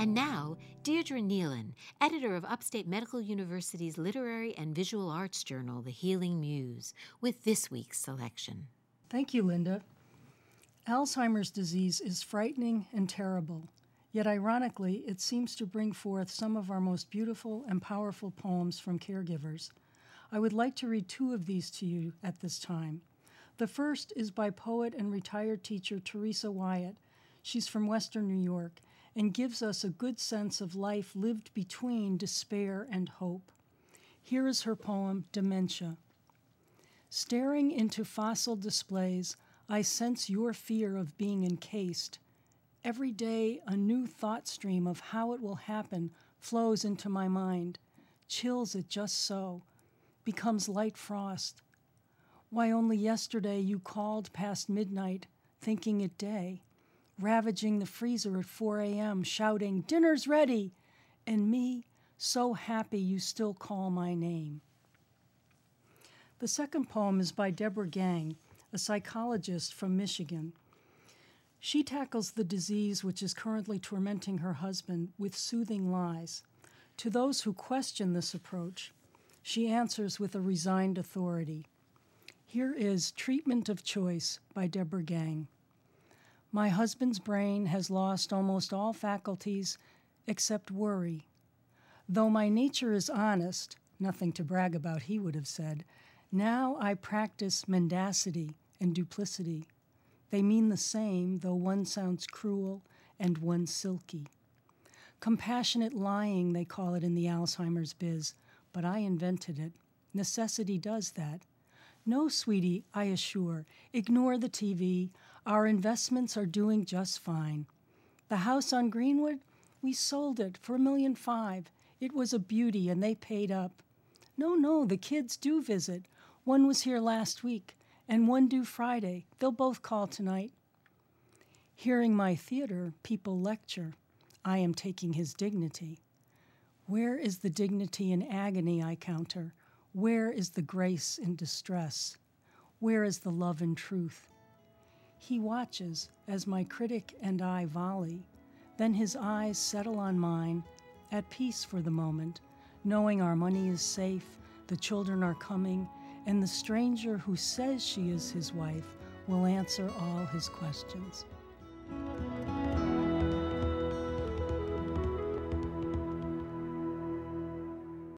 And now, Deirdre Nealon, editor of Upstate Medical University's literary and visual arts journal, The Healing Muse, with this week's selection. Thank you, Linda. Alzheimer's disease is frightening and terrible, yet ironically, it seems to bring forth some of our most beautiful and powerful poems from caregivers. I would like to read two of these to you at this time. The first is by poet and retired teacher Teresa Wyatt. She's from Western New York and gives us a good sense of life lived between despair and hope. Here is her poem, Dementia. Staring into fossil displays, I sense your fear of being encased. Every day, a new thought stream of how it will happen flows into my mind, chills it just so, becomes light frost. Why, only yesterday you called past midnight, thinking it day, ravaging the freezer at 4 a.m., shouting, "Dinner's ready!" And me, so happy you still call my name. The second poem is by Deborah Gang, a psychologist from Michigan. She tackles the disease which is currently tormenting her husband with soothing lies. To those who question this approach, she answers with a resigned authority. Here is Treatment of Choice by Deborah Gang. My husband's brain has lost almost all faculties except worry. Though my nature is honest, nothing to brag about, he would have said, now I practice mendacity and duplicity. They mean the same, though one sounds cruel and one silky. Compassionate lying, they call it in the Alzheimer's biz, but I invented it. Necessity does that. No, sweetie, I assure, ignore the TV. Our investments are doing just fine. The house on Greenwood, we sold it for $1.5 million. It was a beauty, and they paid up. No, the kids do visit. One was here last week, and one due Friday. They'll both call tonight. Hearing my theater, people lecture. I am taking his dignity. Where is the dignity in agony, I counter? Where is the grace in distress? Where is the love and truth? He watches as my critic and I volley. Then his eyes settle on mine, at peace for the moment, knowing our money is safe, the children are coming, and the stranger who says she is his wife will answer all his questions.